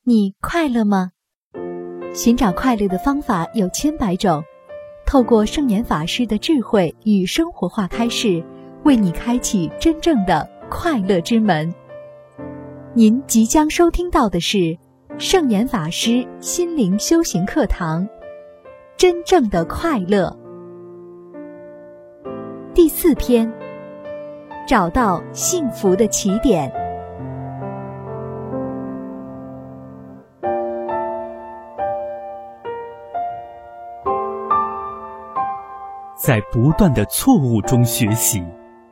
你快乐吗？寻找快乐的方法有千百种，透过圣严法师的智慧与生活化开示，为你开启真正的快乐之门。您即将收听到的是圣严法师心灵修行课堂《真正的快乐》第4篇，找到幸福的起点。 在不断的错误中学习。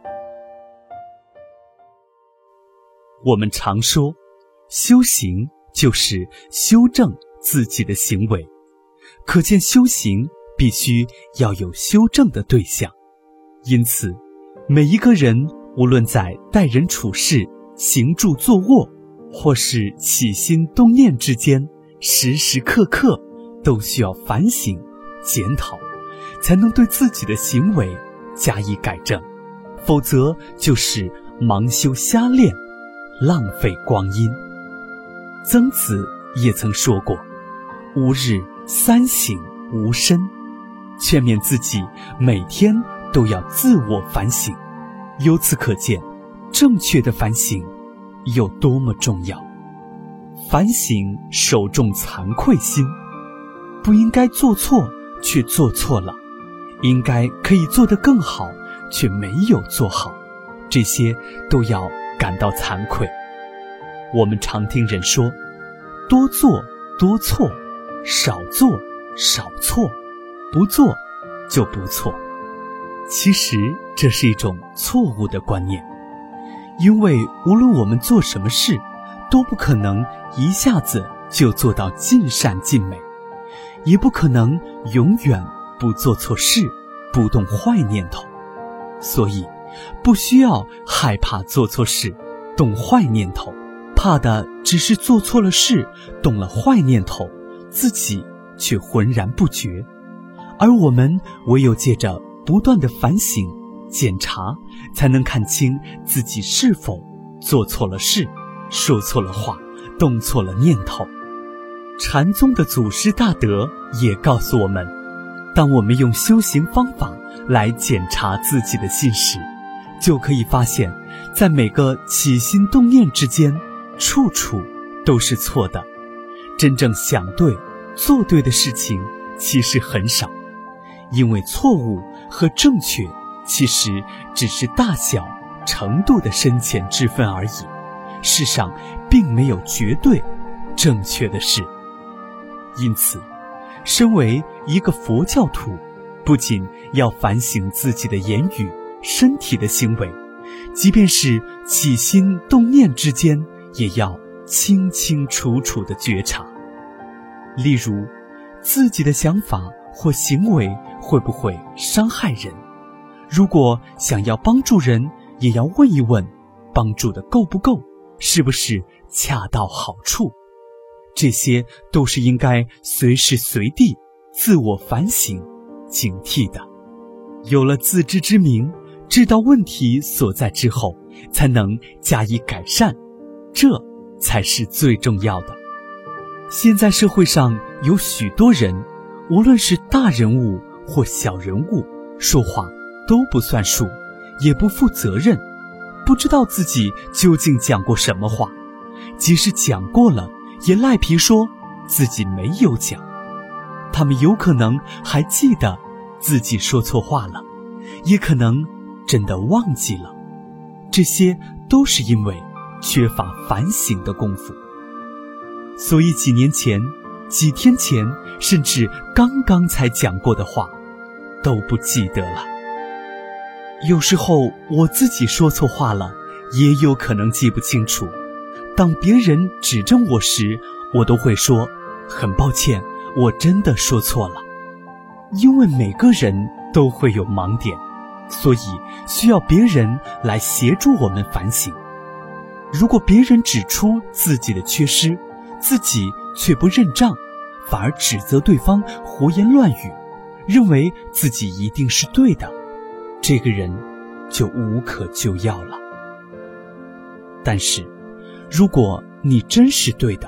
我们常说，修行就是修正自己的行为，可见修行必须要有修正的对象。因此，每一个人无论在待人处事、行住坐卧，或是起心动念之间，时时刻刻都需要反省、检讨，才能对自己的行为加以改正，否则就是盲修瞎练，浪费光阴。曾子也曾说过，吾日三省吾身，劝勉自己每天都要自我反省。由此可见，正确的反省有多么重要。反省首重惭愧心，不应该做错却做错了，应该可以做得更好却没有做好，这些都要感到惭愧。我们常听人说，多做多错，少做少错，不做就不错。其实这是一种错误的观念，因为无论我们做什么事，都不可能一下子就做到尽善尽美，也不可能永远不做错事，不动坏念头。所以不需要害怕做错事，动坏念头，怕的只是做错了事，动了坏念头，自己却浑然不觉。而我们唯有借着不断的反省检查，才能看清自己是否做错了事，说错了话，动错了念头。禅宗的祖师大德也告诉我们，当我们用修行方法来检查自己的心时，就可以发现，在每个起心动念之间，处处都是错的。真正想对、做对的事情其实很少，因为错误和正确其实只是大小程度的深浅之分而已。世上并没有绝对正确的事。因此，身为一个佛教徒，不仅要反省自己的言语、身体的行为，即便是起心动念之间，也要清清楚楚地觉察。例如，自己的想法或行为会不会伤害人？如果想要帮助人，也要问一问，帮助的够不够，是不是恰到好处？这些都是应该随时随地自我反省、警惕的。有了自知之明，知道问题所在之后，才能加以改善，这才是最重要的。现在社会上有许多人，无论是大人物或小人物，说话都不算数，也不负责任，不知道自己究竟讲过什么话，即使讲过了，也赖皮说自己没有讲。他们有可能还记得自己说错话了，也可能真的忘记了。这些都是因为缺乏反省的功夫。所以几年前、几天前，甚至刚刚才讲过的话，都不记得了。有时候我自己说错话了，也有可能记不清楚。当别人指正我时，我都会说，很抱歉，我真的说错了。因为每个人都会有盲点，所以需要别人来协助我们反省。如果别人指出自己的缺失，自己却不认账，反而指责对方胡言乱语，认为自己一定是对的，这个人就无可救药了。但是如果你真是对的，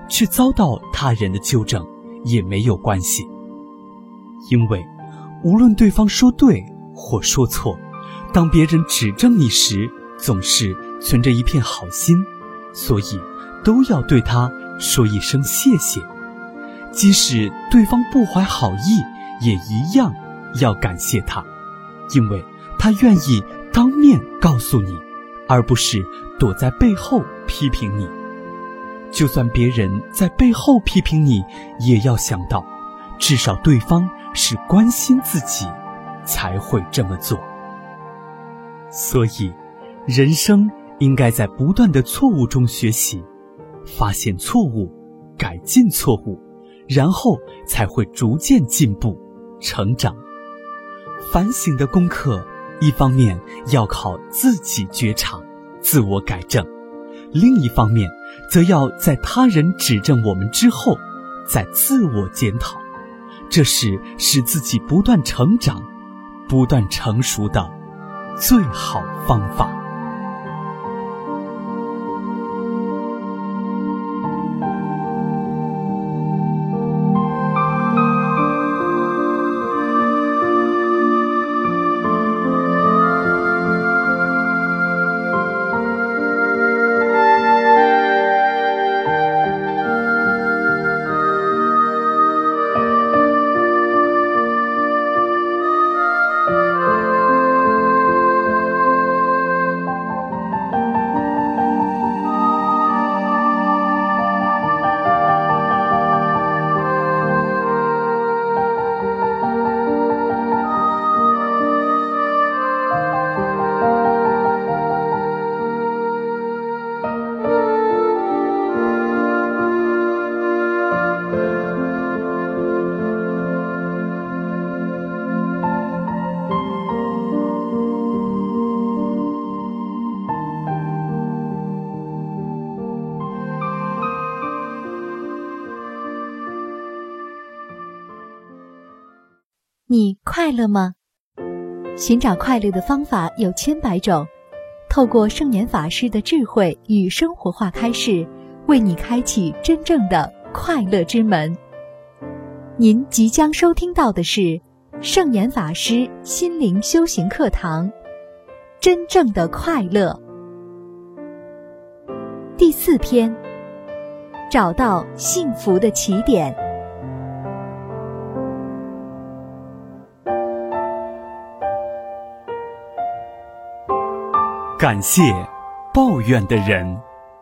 却遭到他人的纠正，也没有关系。因为无论对方说对或说错，当别人指正你时，总是存着一片好心，所以都要对他说一声谢谢。即使对方不怀好意，也一样要感谢他，因为他愿意当面告诉你，而不是躲在背后批评你。就算别人在背后批评你，也要想到，至少对方是关心自己才会这么做。所以人生应该在不断的错误中学习，发现错误，改进错误，然后才会逐渐进步成长。反省的功课，一方面要靠自己觉察自我改正，另一方面则要在他人指正我们之后再自我检讨，这是使自己不断成长不断成熟的最好方法。 你快乐吗？寻找快乐的方法有千百种，透过圣严法师的智慧与生活化开示，为你开启真正的快乐之门。您即将收听到的是圣严法师心灵修行课堂，真正的快乐第4篇，找到幸福的起点。 感谢抱怨的人。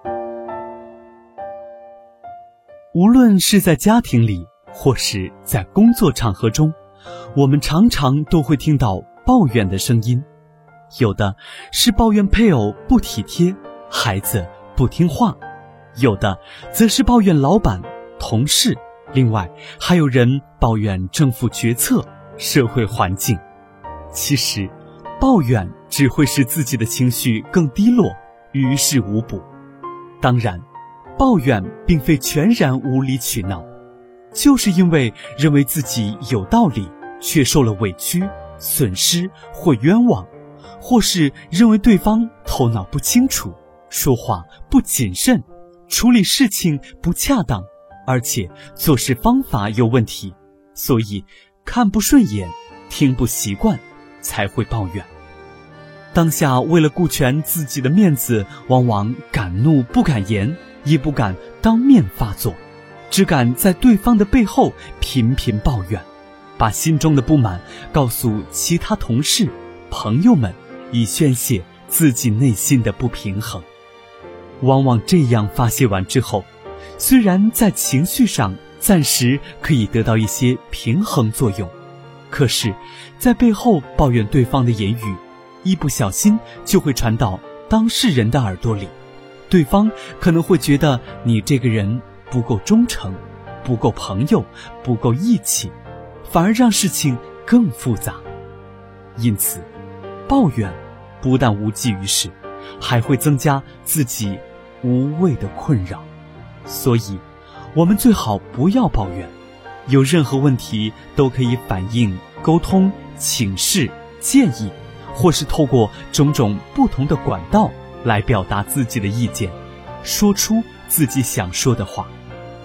无论是在家庭里，或是在工作场合中，我们常常都会听到抱怨的声音。有的是抱怨配偶不体贴，孩子不听话，有的则是抱怨老板、同事，另外还有人抱怨政府决策、社会环境。其实抱怨只会使自己的情绪更低落，于事无补。当然，抱怨并非全然无理取闹，就是因为认为自己有道理，却受了委屈、损失或冤枉，或是认为对方头脑不清楚，说话不谨慎，处理事情不恰当，而且做事方法有问题，所以看不顺眼，听不习惯，才会抱怨。当下为了顾全自己的面子，往往敢怒不敢言，也不敢当面发作，只敢在对方的背后频频抱怨，把心中的不满告诉其他同事、朋友们，以宣泄自己内心的不平衡。往往这样发泄完之后，虽然在情绪上暂时可以得到一些平衡作用，可是在背后抱怨对方的言语，一不小心就会传到当事人的耳朵里，对方可能会觉得你这个人不够忠诚，不够朋友，不够义气，反而让事情更复杂。因此，抱怨不但无济于事，还会增加自己无谓的困扰。所以，我们最好不要抱怨，有任何问题都可以反映、沟通、请示、建议，或是透过种种不同的管道来表达自己的意见，说出自己想说的话。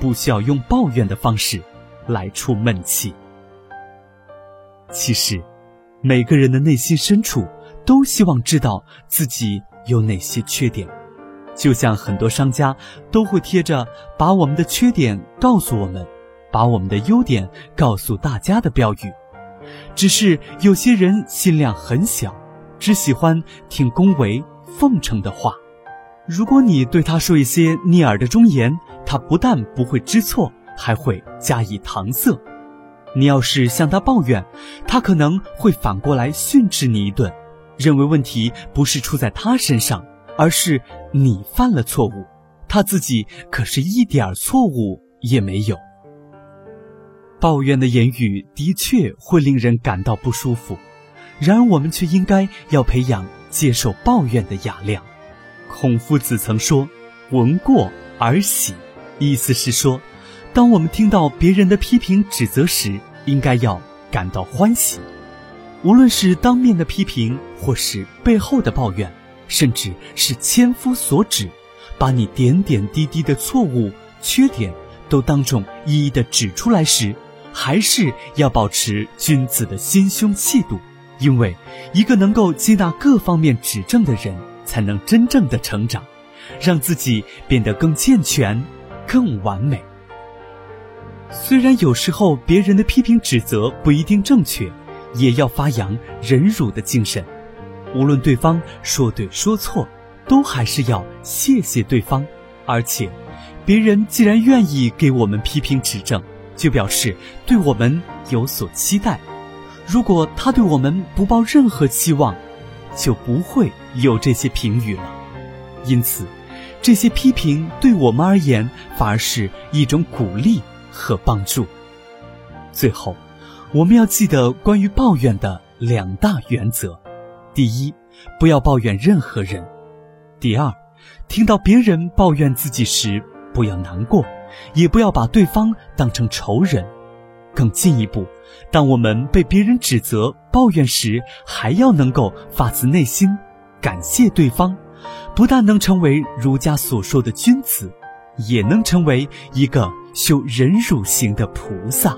不需要用抱怨的方式来出闷气。其实，每个人的内心深处都希望知道自己有哪些缺点，就像很多商家都会贴着把我们的缺点告诉我们，把我们的优点告诉大家的标语。只是有些人心量很小，只喜欢听恭维奉承的话。如果你对他说一些逆耳的忠言，他不但不会知错，还会加以搪塞。你要是向他抱怨，他可能会反过来训斥你一顿，认为问题不是出在他身上，而是你犯了错误，他自己可是一点错误也没有。抱怨的言语的确会令人感到不舒服，然而我们却应该要培养接受抱怨的雅量。孔夫子曾说，闻过而喜，意思是说，当我们听到别人的批评指责时，应该要感到欢喜。无论是当面的批评，或是背后的抱怨，甚至是千夫所指，把你点点滴滴的错误、缺点都当众一一地指出来时，还是要保持君子的心胸气度，因为一个能够接纳各方面指正的人，才能真正的成长，让自己变得更健全、更完美。虽然有时候别人的批评指责不一定正确，也要发扬忍辱的精神。无论对方说对说错，都还是要谢谢对方。而且，别人既然愿意给我们批评指正，就表示对我们有所期待。如果他对我们不抱任何期望，就不会有这些评语了。因此，这些批评对我们而言，反而是一种鼓励和帮助。最后，我们要记得关于抱怨的2大原则：第一，不要抱怨任何人；第二，听到别人抱怨自己时，不要难过，也不要把对方当成仇人。更进一步，当我们被别人指责、抱怨时，还要能够发自内心感谢对方，不但能成为儒家所说的君子，也能成为一个修忍辱行的菩萨。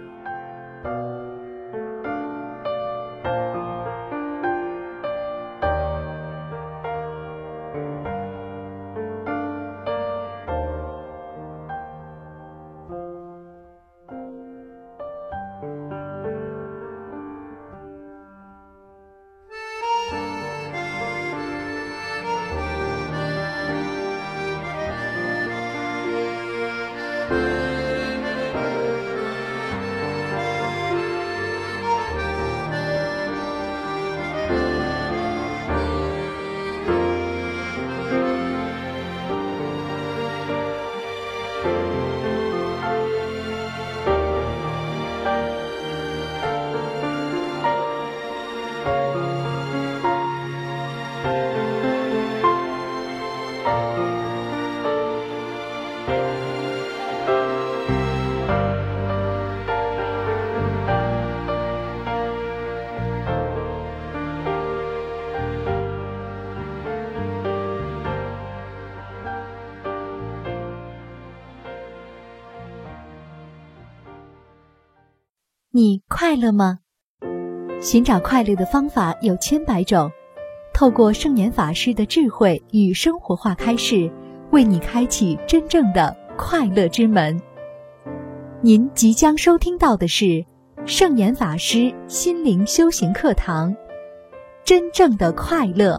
你快乐吗？寻找快乐的方法有千百种，透过圣严法师的智慧与生活化开示，为你开启真正的快乐之门。您即将收听到的是圣严法师心灵修行课堂，真正的快乐。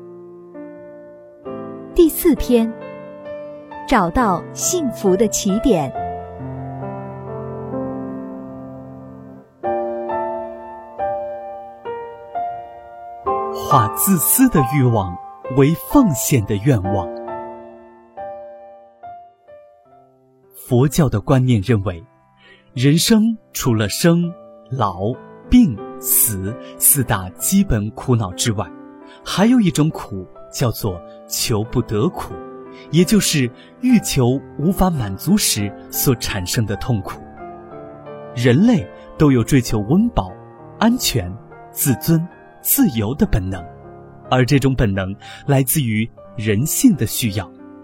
第4篇，找到幸福的起点。 化自私的欲望为奉献的愿望。佛教的观念认为，人生除了生、老、病、死4大基本苦恼之外，还有一种苦叫做求不得苦，也就是欲求无法满足时所产生的痛苦。人类都有追求温饱、安全、自尊、自由的本能，而这种本能来自于人性的需要。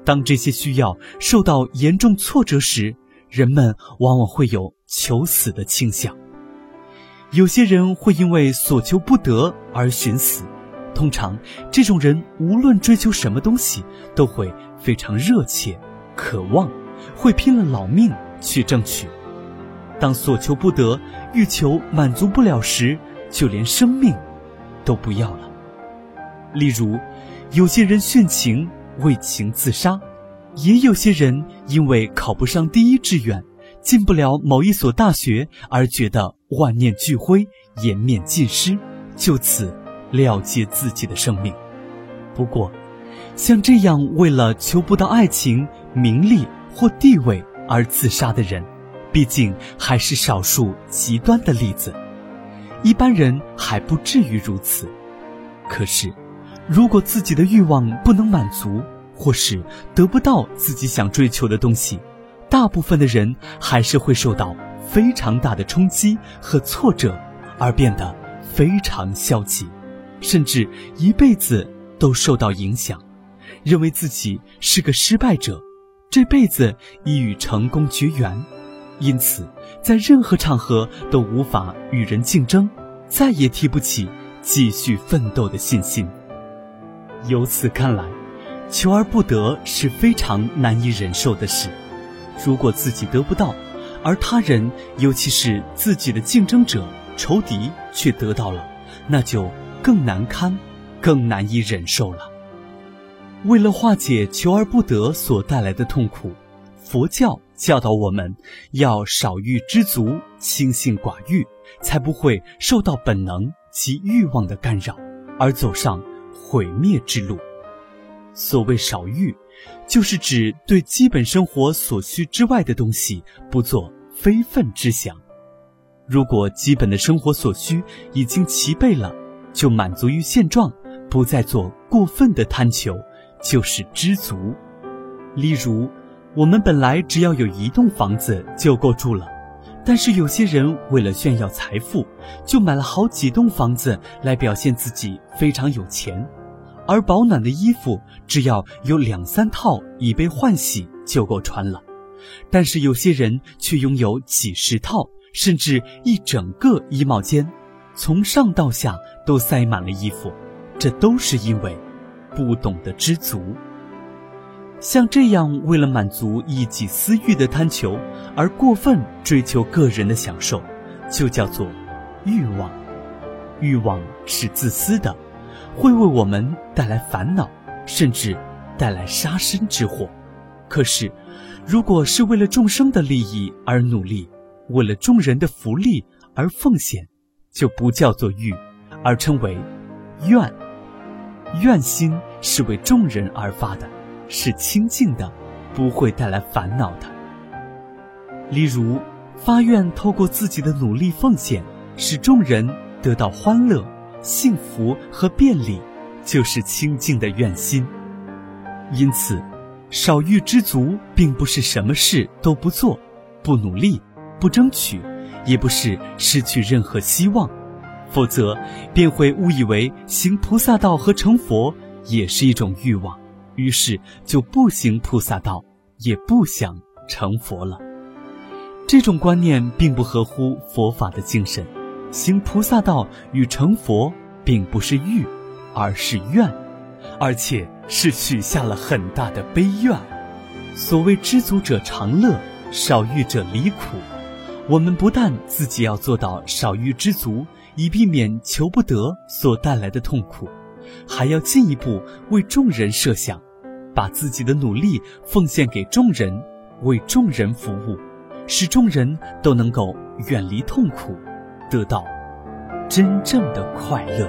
当这些需要受到严重挫折时，人们往往会有求死的倾向。有些人会因为所求不得而寻死，通常这种人无论追求什么东西都会非常热切渴望，会拼了老命去争取。当所求不得，欲求满足不了时，就连生命都不要了。例如，有些人殉情为情自杀，也有些人因为考不上第一志愿，进不了某一所大学而觉得万念俱灰，颜面尽失，就此了结自己的生命。不过，像这样为了求不到爱情、名利或地位而自杀的人，毕竟还是少数极端的例子，一般人还不至于如此。可是，如果自己的欲望不能满足，或是得不到自己想追求的东西，大部分的人还是会受到非常大的冲击和挫折，而变得非常消极，甚至一辈子都受到影响，认为自己是个失败者，这辈子已与成功绝缘，因此在任何场合都无法与人竞争，再也提不起继续奋斗的信心。由此看来，求而不得是非常难以忍受的事。如果自己得不到，而他人，尤其是自己的竞争者、仇敌却得到了，那就更难堪，更难以忍受了。为了化解求而不得所带来的痛苦，佛教教导我们要少欲知足，轻信寡欲，才不会受到本能及欲望的干扰，而走上毁灭之路。所谓少欲，就是指对基本生活所需之外的东西不做非分之想。如果基本的生活所需已经齐备了，就满足于现状，不再做过分的贪求，就是知足。例如，我们本来只要有一栋房子就够住了，但是有些人为了炫耀财富，就买了好几栋房子来表现自己非常有钱。而保暖的衣服只要有2-3套已被换洗就够穿了，但是有些人却拥有几十套，甚至一整个衣帽间，从上到下都塞满了衣服，这都是因为不懂得知足。像这样为了满足一己私欲的贪求而过分追求个人的享受，就叫做欲望。欲望是自私的，会为我们带来烦恼，甚至带来杀身之祸。可是，如果是为了众生的利益而努力，为了众人的福利而奉献，就不叫做欲，而称为愿。愿心是为众人而发的，是清净的，不会带来烦恼的。例如，发愿透过自己的努力奉献，使众人得到欢乐、幸福和便利，就是清净的愿心。因此，少欲知足并不是什么事都不做、不努力、不争取，也不是失去任何希望，否则便会误以为行菩萨道和成佛也是一种欲望，于是就不行菩萨道，也不想成佛了。这种观念并不合乎佛法的精神。行菩萨道与成佛并不是欲，而是愿，而且是许下了很大的悲愿。所谓知足者常乐，少欲者离苦。我们不但自己要做到少欲知足，以避免求不得所带来的痛苦，还要进一步为众人设想，把自己的努力奉献给众人，为众人服务，使众人都能够远离痛苦，得到真正的快乐。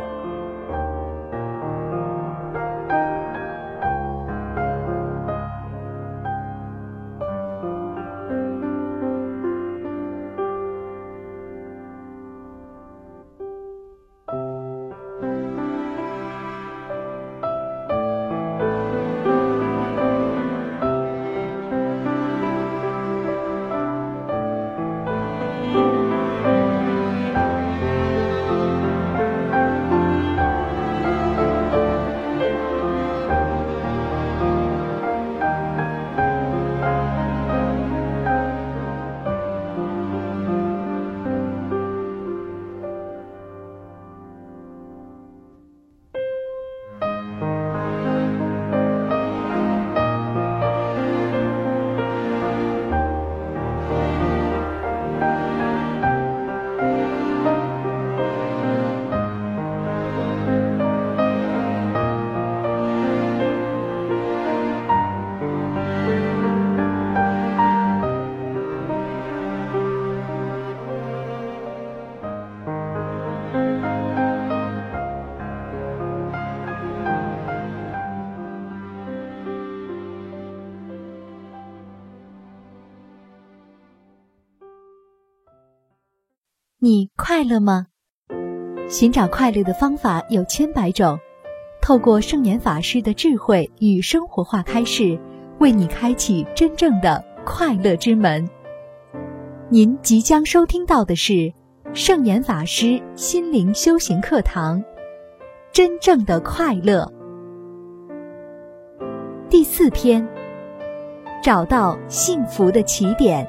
你快乐吗？寻找快乐的方法有千百种，透过圣严法师的智慧与生活化开示，为你开启真正的快乐之门。您即将收听到的是圣严法师心灵修行课堂，真正的快乐。第4篇，找到幸福的起点。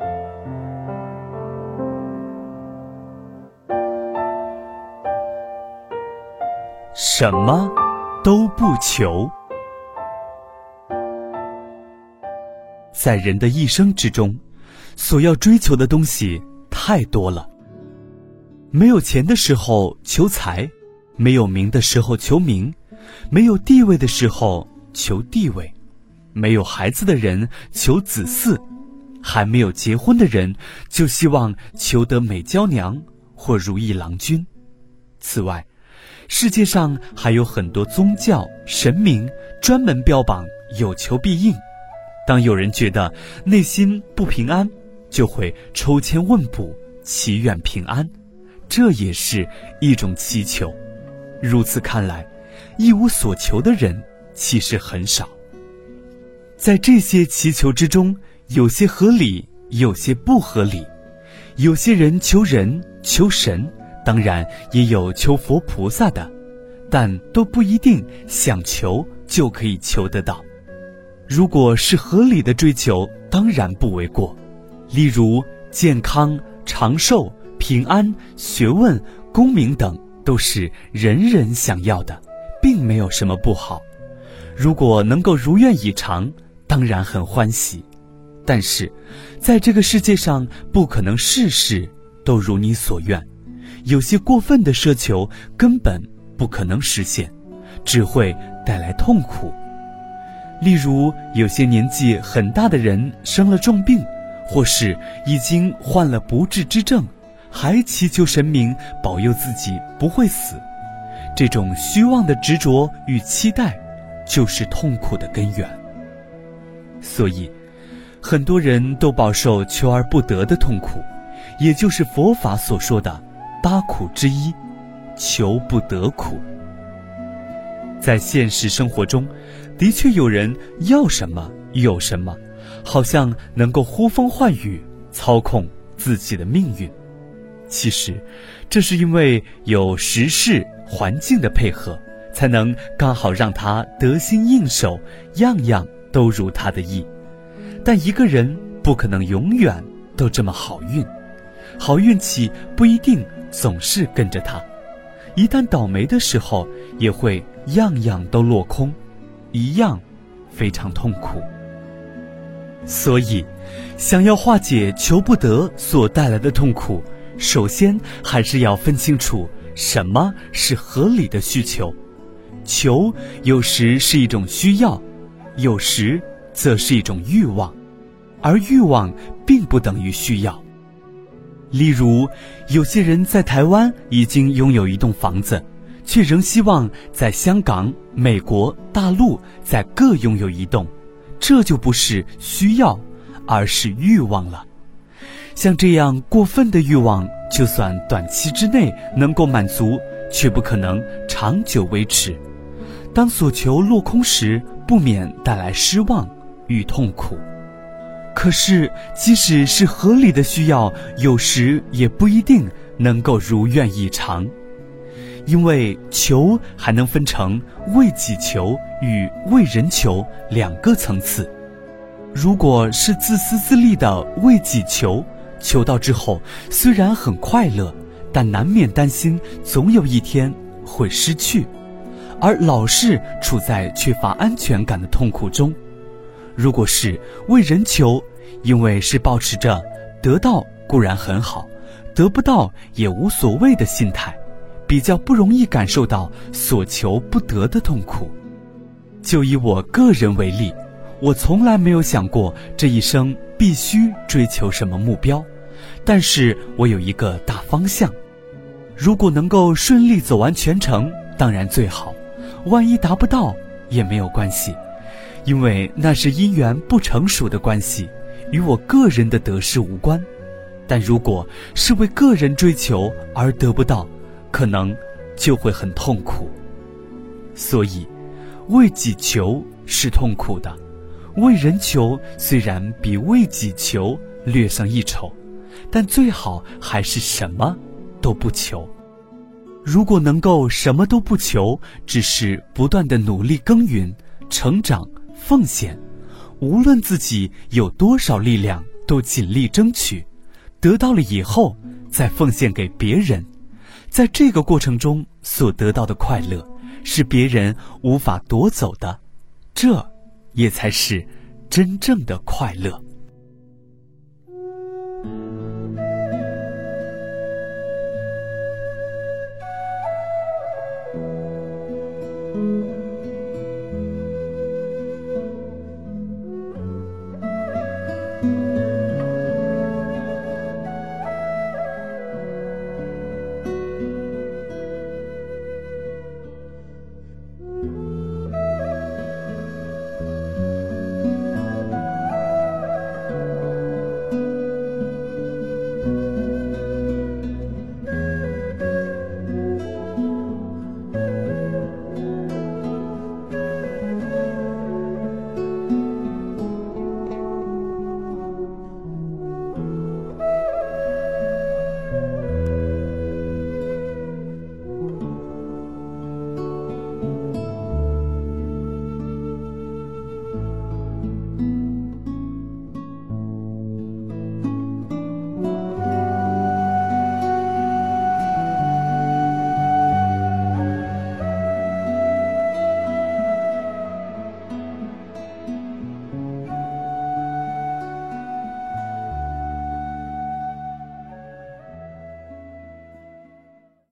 什么都不求。在人的一生之中，所要追求的东西太多了。没有钱的时候求财，没有名的时候求名，没有地位的时候求地位，没有孩子的人求子嗣，还没有结婚的人就希望求得美娇娘或如意郎君。此外，世界上还有很多宗教神明专门标榜有求必应。当有人觉得内心不平安，就会抽签问卜，祈愿平安，这也是一种祈求。如此看来，一无所求的人其实很少。在这些祈求之中，有些合理，有些不合理。有些人求人求神，当然也有求佛菩萨的，但都不一定想求就可以求得到。如果是合理的追求，当然不为过。例如健康、长寿、平安、学问、功名等，都是人人想要的，并没有什么不好。如果能够如愿以偿，当然很欢喜。但是在这个世界上，不可能事事都如你所愿，有些过分的奢求根本不可能实现，只会带来痛苦。例如有些年纪很大的人生了重病，或是已经患了不治之症，还祈求神明保佑自己不会死。这种虚妄的执着与期待，就是痛苦的根源。所以很多人都饱受求而不得的痛苦，也就是佛法所说的8苦之一，求不得苦。在现实生活中，的确有人要什么有什么，好像能够呼风唤雨，操控自己的命运。其实这是因为有时势环境的配合，才能刚好让他得心应手，样样都如他的意。但一个人不可能永远都这么好运，好运气不一定总是跟着他，一旦倒霉的时候，也会样样都落空，一样非常痛苦。所以想要化解求不得所带来的痛苦，首先还是要分清楚什么是合理的需求。求有时是一种需要，有时则是一种欲望，而欲望并不等于需要。例如有些人在台湾已经拥有一栋房子，却仍希望在香港、美国、大陆再各拥有一栋，这就不是需要，而是欲望了。像这样过分的欲望，就算短期之内能够满足，却不可能长久维持。当所求落空时，不免带来失望与痛苦。可是即使是合理的需要，有时也不一定能够如愿以偿。因为求还能分成为己求与为人求2个层次。如果是自私自利的为己求，求到之后虽然很快乐，但难免担心总有一天会失去，而老是处在缺乏安全感的痛苦中。如果是为人求，因为是抱持着得到固然很好，得不到也无所谓的心态，比较不容易感受到所求不得的痛苦。就以我个人为例，我从来没有想过这一生必须追求什么目标，但是我有一个大方向。如果能够顺利走完全程，当然最好，万一达不到也没有关系，因为那是因缘不成熟的关系，与我个人的得失无关。 但如果是为个人追求而得不到，可能就会很痛苦。所以为己求是痛苦的，为人求虽然比为己求略上一筹，但最好还是什么都不求。如果能够什么都不求，只是不断的努力耕耘、成长、奉献，无论自己有多少力量都尽力争取，得到了以后再奉献给别人，在这个过程中所得到的快乐是别人无法夺走的，这也才是真正的快乐。